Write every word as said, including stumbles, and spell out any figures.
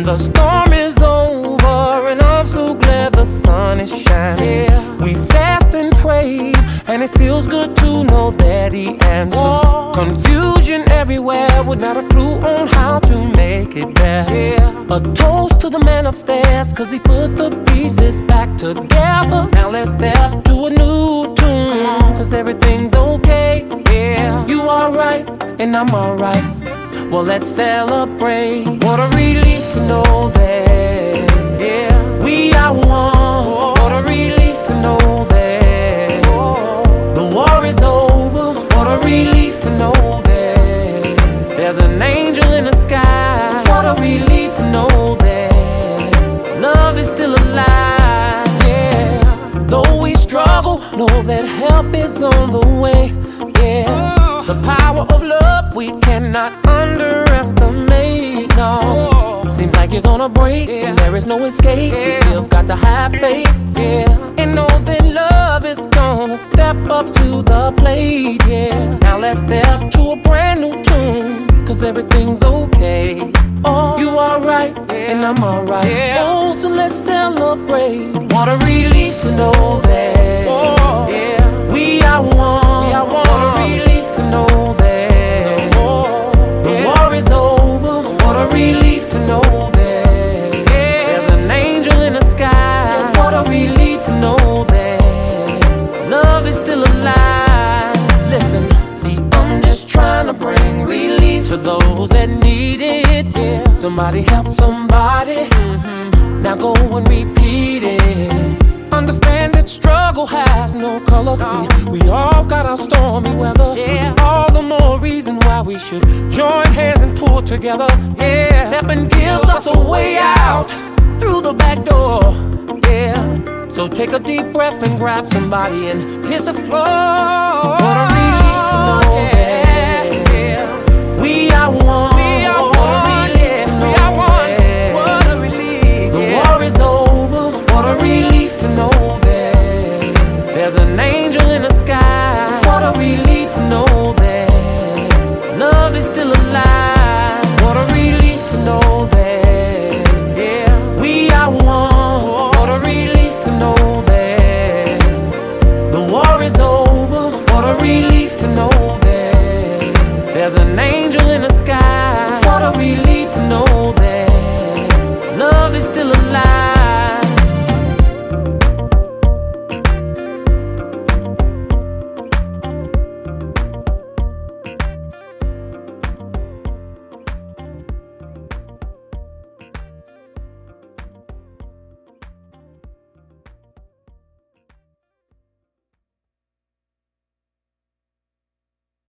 The storm is over and I'm so glad the sun is shining. Yeah. We fast and prayed and it feels good to know that he answers. Whoa. Confusion everywhere with not a clue on how to make it better. Yeah. A toast to the man upstairs cause he put the pieces back together. Now let's step to a new tune cause everything's okay. Yeah, you alright and I'm alright. Well, let's celebrate. What a relief to know that, yeah, we are one. What a relief to know that the war is over. What a relief to know that there's an angel in the sky. What a relief to know that love is still alive. Yeah, though we struggle, know that help is on the way. Yeah. The power of love we cannot underestimate, no. Seems like you're gonna break, yeah, and there is no escape, yeah. We still got to have faith, yeah. And know that love is gonna step up to the plate, yeah. Now let's step to a brand new tune, cause everything's okay. Oh, you alright, yeah, and I'm alright, yeah. Oh, so let's celebrate. What a relief to know that, oh, yeah, we are one. We are one. What a relief to know that the war is over. What a relief to know that there's an angel in the sky. Yes, what a relief to know that love is still alive. Listen, see, I'm just trying to bring relief to those that need it. Yeah, somebody help somebody. Mm-hmm. Now go and repeat it. Understand that struggle has no color. See, we all got our stormy weather. Yeah. All the more reason why we should join hands and pull together. Yeah. Stepping gives us a way out through the back door. Yeah. So take a deep breath and grab somebody and hit the floor. What a relief to know, yeah, yeah, we are one. We are one. What a relief to know, we are one. Yeah. What a relief. The yeah. war is over. What a relief to know that there's an angel in the sky. What a relief to know that love is still alive. What a relief to know that, yeah, we are one. What a relief to know that the war is over. What a relief to know that there's an angel in the sky. What a relief to know that love is still alive.